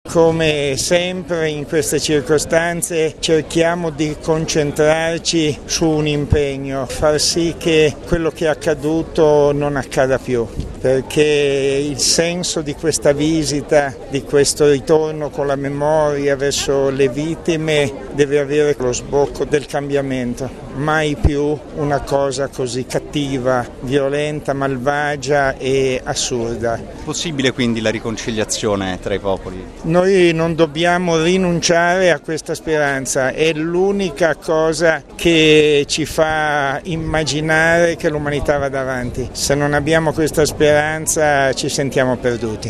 come sempre in queste circostanze cerchiamo di concentrarci su un impegno, far sì che quello che è accaduto non accada più, perché il senso di questa visita, di questo ritorno con la memoria verso le vittime deve avere lo sbocco del cambiamento, mai più una cosa così cattiva, violenta, malvagia e assurda. Possibile quindi la riconciliazione tra i popoli? Noi non dobbiamo rinunciare a questa speranza, è l'unica cosa che ci fa immaginare che l'umanità vada avanti. Se non abbiamo questa speranza ci sentiamo perduti.